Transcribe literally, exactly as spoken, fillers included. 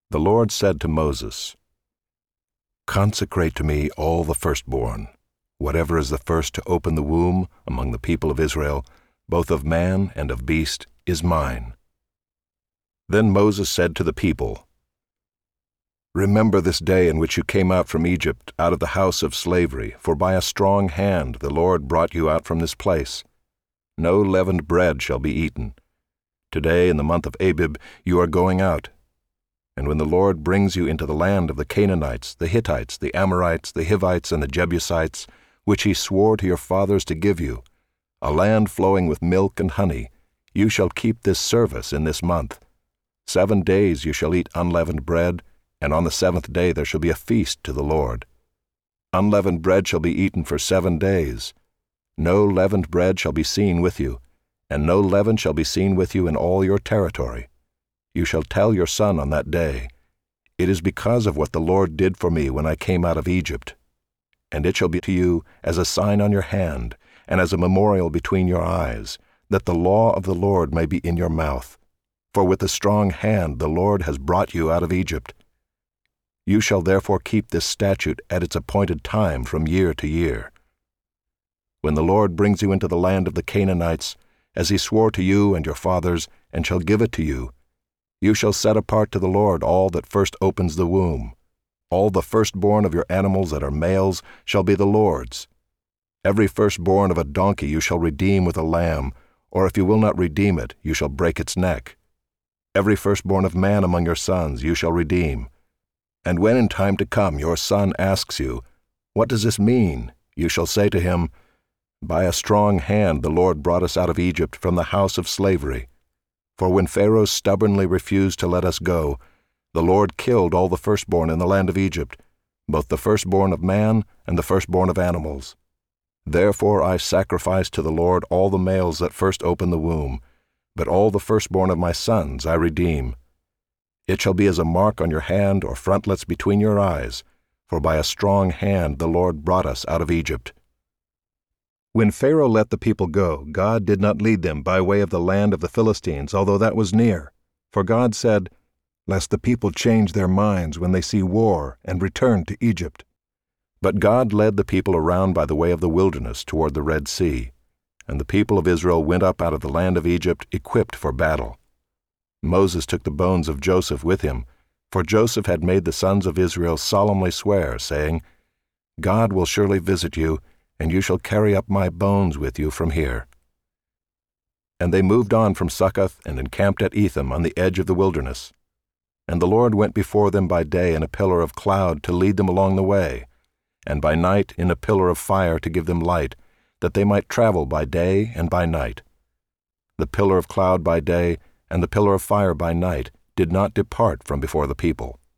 The Lord said to Moses, "Consecrate to me all the firstborn. Whatever is the first to open the womb among the people of Israel, both of man and of beast, is mine." Then Moses said to the people, "Remember this day in which you came out from Egypt, out of the house of slavery, for by a strong hand the Lord brought you out from this place. No leavened bread shall be eaten. Today, in the month of Abib, you are going out. And when the Lord brings you into the land of the Canaanites, the Hittites, the Amorites, the Hivites, and the Jebusites, which he swore to your fathers to give you, a land flowing with milk and honey, you shall keep this service in this month. Seven days you shall eat unleavened bread, and on the seventh day there shall be a feast to the Lord. Unleavened bread shall be eaten for seven days. No leavened bread shall be seen with you, and no leaven shall be seen with you in all your territory. You shall tell your son on that day, 'It is because of what the Lord did for me when I came out of Egypt.' And it shall be to you as a sign on your hand, and as a memorial between your eyes, that the law of the Lord may be in your mouth. For with a strong hand the Lord has brought you out of Egypt. You shall therefore keep this statute at its appointed time from year to year. When the Lord brings you into the land of the Canaanites, as he swore to you and your fathers, and shall give it to you, you shall set apart to the Lord all that first opens the womb. All the firstborn of your animals that are males shall be the Lord's. Every firstborn of a donkey you shall redeem with a lamb, or if you will not redeem it, you shall break its neck. Every firstborn of man among your sons you shall redeem. And when in time to come your son asks you, 'What does this mean?' you shall say to him, 'By a strong hand the Lord brought us out of Egypt from the house of slavery. For when Pharaoh stubbornly refused to let us go, the Lord killed all the firstborn in the land of Egypt, both the firstborn of man and the firstborn of animals. Therefore I sacrifice to the Lord all the males that first open the womb, but all the firstborn of my sons I redeem. It shall be as a mark on your hand or frontlets between your eyes, for by a strong hand the Lord brought us out of Egypt." When Pharaoh let the people go, God did not lead them by way of the land of the Philistines, although that was near. For God said, "Lest the people change their minds when they see war and return to Egypt." But God led the people around by the way of the wilderness toward the Red Sea, and the people of Israel went up out of the land of Egypt equipped for battle. Moses took the bones of Joseph with him, for Joseph had made the sons of Israel solemnly swear, saying, "God will surely visit you, and you shall carry up my bones with you from here." And they moved on from Succoth and encamped at Etham on the edge of the wilderness. And the Lord went before them by day in a pillar of cloud to lead them along the way, and by night in a pillar of fire to give them light, that they might travel by day and by night. The pillar of cloud by day and the pillar of fire by night did not depart from before the people.